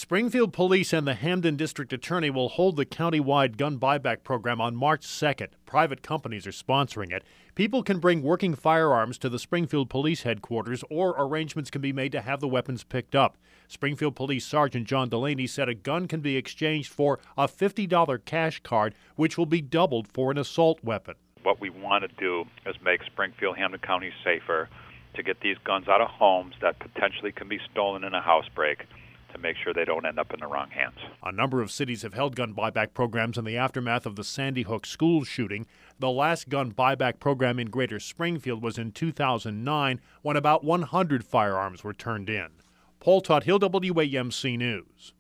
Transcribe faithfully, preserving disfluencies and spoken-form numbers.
Springfield Police and the Hamden District Attorney will hold the countywide gun buyback program on March second. Private companies are sponsoring it. People can bring working firearms to the Springfield Police headquarters, or arrangements can be made to have the weapons picked up. Springfield Police Sergeant John Delaney said a gun can be exchanged for a fifty dollars cash card, which will be doubled for an assault weapon. What we want to do is make Springfield, Hamden County safer to get these guns out of homes that potentially can be stolen in a house break, to make sure they don't end up in the wrong hands. A number of cities have held gun buyback programs in the aftermath of the Sandy Hook school shooting. The last gun buyback program in Greater Springfield was in two thousand nine, when about one hundred firearms were turned in. Paul Todd Hill, W A M C News.